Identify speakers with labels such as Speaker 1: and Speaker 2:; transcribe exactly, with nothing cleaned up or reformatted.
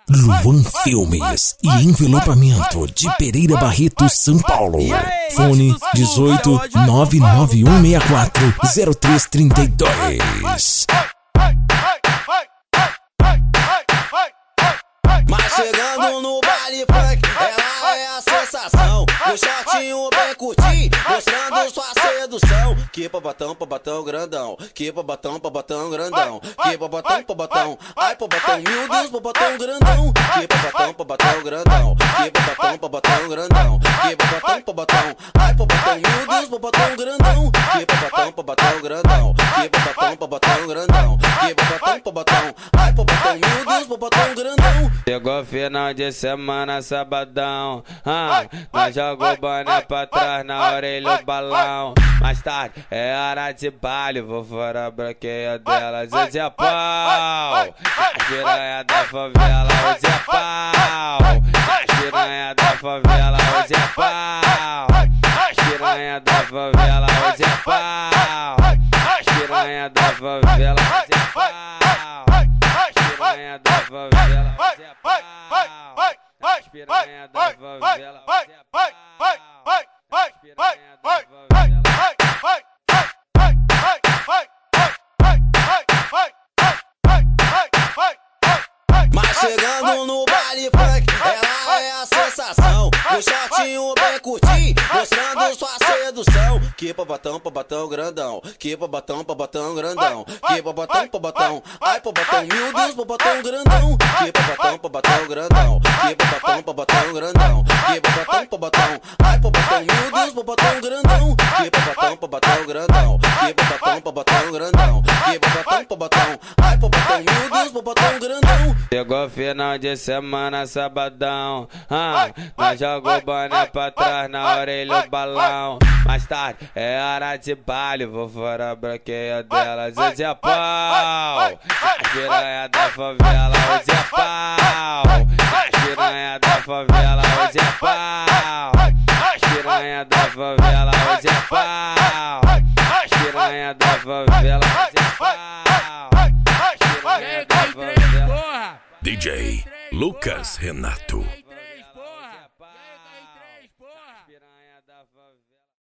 Speaker 1: Luan Filmes e envelopamento de Pereira Barreto, São Paulo. Fone dezoito, nove nove um seis quatro, zero três três dois.
Speaker 2: Mas chegando no baile funk, ela é a sensação. O shortinho bem curtinho, mostrando sua sedução. Que babatão, babatão grandão. Que babatão, babatão grandão. Que babatão, babatão. Ai, babatão, meu Deus, babatão grandão. Que babatão, babatão grandão. Que babatão, babatão grandão. Que babatão, babatão. Ai, babatão, meu Deus, babatão grandão. Que babatão, babatão grandão. Que babatão, babatão grandão. Que babatão, babatão. Ai, babatão, meu Deus, babatão grandão.
Speaker 3: Chegou final de semana, sabadão. Ah, nós jogou boné pra trás na orelha do balão. Mais tarde é hora de baile, vou fora a branqueia delas. Hoje é pau, a piranha da favela. Hoje é pau, a piranha da favela. Hoje é pau, a piranha da favela. Hoje é pau, a piranha da favela. Hoje é pau, a piranha da favela. Hoje é pau, a piranha da favela. Hoje é pau, a piranha da favela.
Speaker 2: Mas chegando no baile funk, ela é a sensação. O shortinho bem curtinho, mostrando sua sedução. Que babatão, babatão grandão. Que babatão, babatão grandão. Que babatão, babatão. Ai, babatão, meu Deus, babatão grandão. Que babatão, babatão grandão. Que babatão, babatão grandão. Que babatão, babatão. Ai, babatão, meu Deus, babatão grandão. Que babatão, babatão grandão. Que babatão, babatão grandão. Que babatão, babatão. Ai, babatão, meu Deus, babatão grandão.
Speaker 3: Chegou final de semana, sabadão. Ah, nós jogou boné pra trás na orelha do balão. Mais tarde é hora de baile, vou fora a branqueia delas. Hoje é pau, a piranha da favela. Hoje é pau, a piranha da favela. Hoje é pau, a piranha da favela. Hoje é pau, a piranha da favela. Hoje é pau, a piranha da favela.
Speaker 1: D J Lucas Renato.